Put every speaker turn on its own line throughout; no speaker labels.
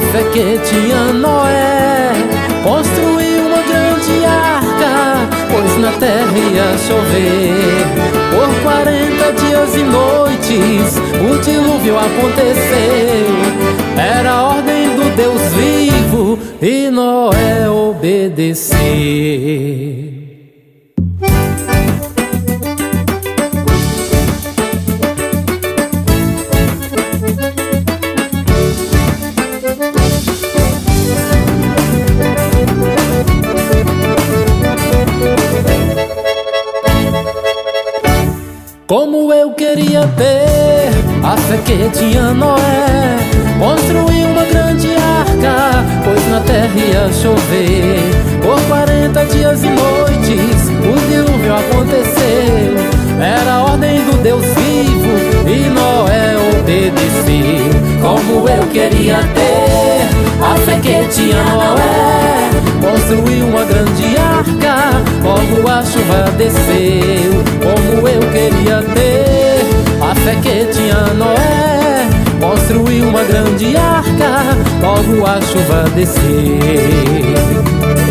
fé que tinha Noé construiu uma grande arca, pois na terra ia chover. Por 40 dias e noites o dilúvio aconteceu. Era a ordem do Deus vivo e Noé obedeceu. Como eu queria ter a fé que tinha Noé, construir uma grande arca, pois na terra ia chover. Por 40 dias e noites o dilúvio aconteceu. Era a ordem do Deus vivo e Noé obedeceu. Como eu queria ter a fé que tinha Noé, construiu uma grande arca, logo a chuva desceu. Como eu queria ter a fé que tinha Noé, construiu uma grande arca, logo a chuva desceu.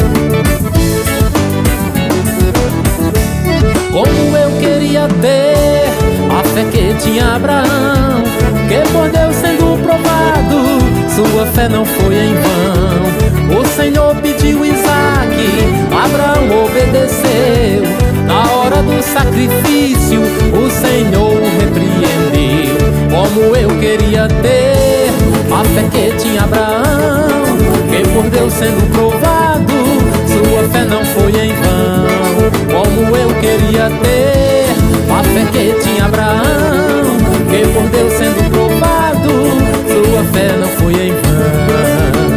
Como eu queria ter a fé que tinha Abraão, que por Deus sendo provado, sua fé não foi em vão. O Senhor pediu Isaque, Abraão obedeceu. Na hora do sacrifício, o Senhor o repreendeu. Como eu queria ter a fé que tinha Abraão, que por Deus sendo provado, sua fé não foi em vão. Como eu queria ter a fé que tinha Abraão, que por Deus sendo provado, sua fé não foi em vão.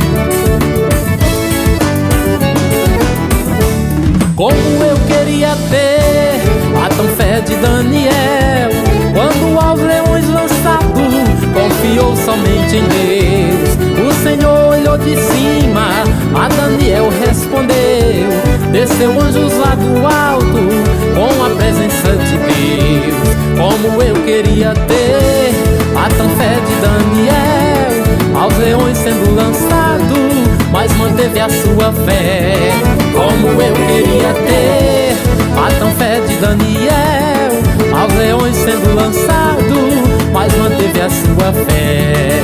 Como eu queria ter a tão fé de Daniel, quando aos leões lançado, confiou somente em Deus. O Senhor olhou de cima, a Daniel respondeu. Desceu anjos lá do alto, com a presença de Deus. Como eu queria ter a tão fé de Daniel, aos leões sendo lançado, mas manteve a sua fé. Como eu queria ter a tão fé de Daniel, aos leões sendo lançado, mas manteve a sua fé.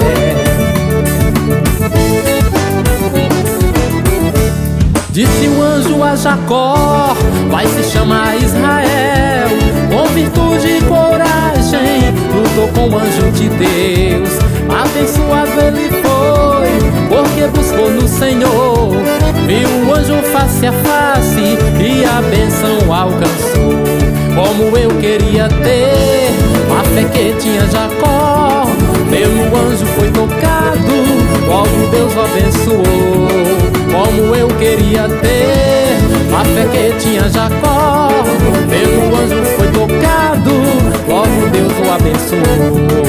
Disse o anjo a Jacó, vai se chamar Israel. Com virtude e coragem, lutou com o anjo de Deus. Abençoado ele foi, porque buscou no Senhor. Viu o anjo face a face e a bênção alcançou. Como eu queria ter a fé que tinha Jacó, pelo anjo foi tocado, logo Deus o abençoou. Como eu queria ter a fé que tinha Jacó, pelo anjo foi tocado, logo Deus o abençoou.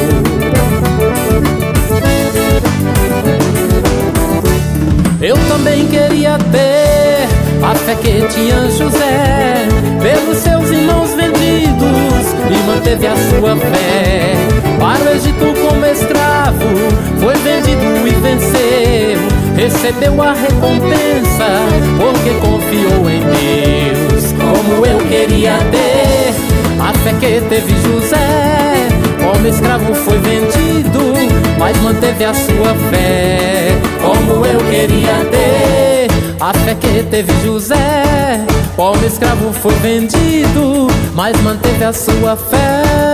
Eu também queria ter a fé que tinha José, pelos seus irmãos vendidos, e manteve a sua fé. Para o Egito como escravo, foi vendido e venceu. Recebeu a recompensa, porque confiou em Deus. Como eu queria ter a fé que teve José, como escravo foi vendido, mas manteve a sua fé. Como eu queria ter a fé que teve José, como escravo foi vendido, mas manteve a sua fé.